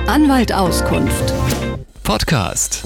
Anwalt Auskunft. Podcast.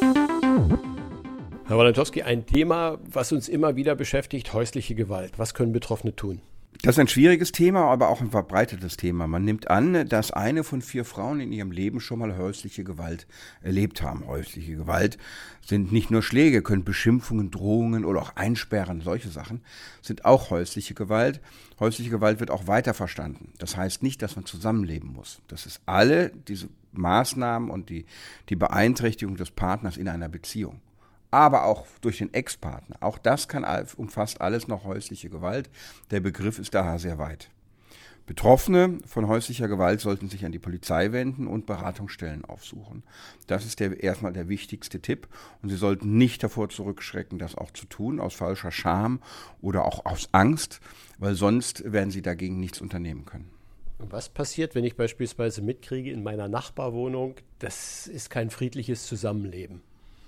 Herr Walentowski, ein Thema, was uns immer wieder beschäftigt, häusliche Gewalt. Was können Betroffene tun? Das ist ein schwieriges Thema, aber auch ein verbreitetes Thema. Man nimmt an, dass 1 von 4 Frauen in ihrem Leben schon mal häusliche Gewalt erlebt haben. Häusliche Gewalt sind nicht nur Schläge, können Beschimpfungen, Drohungen oder auch Einsperren, solche Sachen sind auch häusliche Gewalt. Häusliche Gewalt wird auch weiter verstanden. Das heißt nicht, dass man zusammenleben muss. Das ist alle diese Maßnahmen und die Beeinträchtigung des Partners in einer Beziehung. Aber auch durch den Ex-Partner. Auch das umfasst alles noch häusliche Gewalt. Der Begriff ist daher sehr weit. Betroffene von häuslicher Gewalt sollten sich an die Polizei wenden und Beratungsstellen aufsuchen. Das ist erstmal der wichtigste Tipp. Und sie sollten nicht davor zurückschrecken, das auch zu tun, aus falscher Scham oder auch aus Angst, weil sonst werden sie dagegen nichts unternehmen können. Und was passiert, wenn ich beispielsweise mitkriege in meiner Nachbarwohnung, das ist kein friedliches Zusammenleben?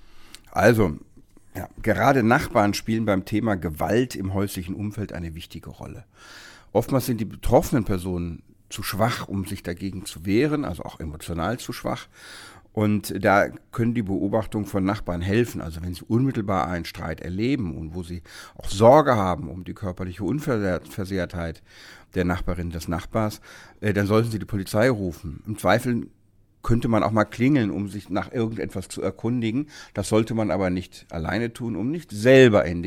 Also, gerade Nachbarn spielen beim Thema Gewalt im häuslichen Umfeld eine wichtige Rolle. Oftmals sind die betroffenen Personen zu schwach, um sich dagegen zu wehren, also auch emotional zu schwach. Und da können die Beobachtungen von Nachbarn helfen. Also wenn sie unmittelbar einen Streit erleben und wo sie auch Sorge haben um die körperliche Unversehrtheit der Nachbarin, des Nachbars, dann sollten sie die Polizei rufen. Im Zweifel könnte man auch mal klingeln, um sich nach irgendetwas zu erkundigen. Das sollte man aber nicht alleine tun, um nicht selber in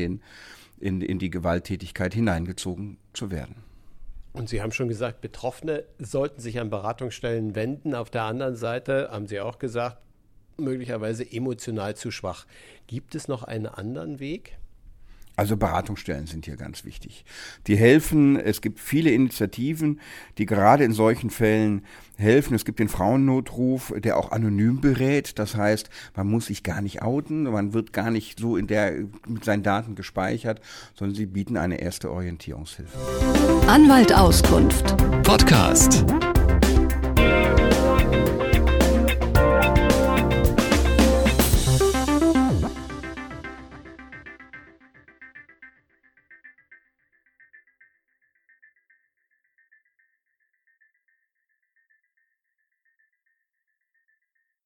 die Gewalttätigkeit hineingezogen zu werden. Und Sie haben schon gesagt, Betroffene sollten sich an Beratungsstellen wenden. Auf der anderen Seite haben Sie auch gesagt, möglicherweise emotional zu schwach. Gibt es noch einen anderen Weg? Also Beratungsstellen sind hier ganz wichtig. Die helfen, es gibt viele Initiativen, die gerade in solchen Fällen helfen. Es gibt den Frauennotruf, der auch anonym berät. Das heißt, man muss sich gar nicht outen, man wird gar nicht so mit seinen Daten gespeichert, sondern sie bieten eine erste Orientierungshilfe. Anwalt Auskunft. Podcast.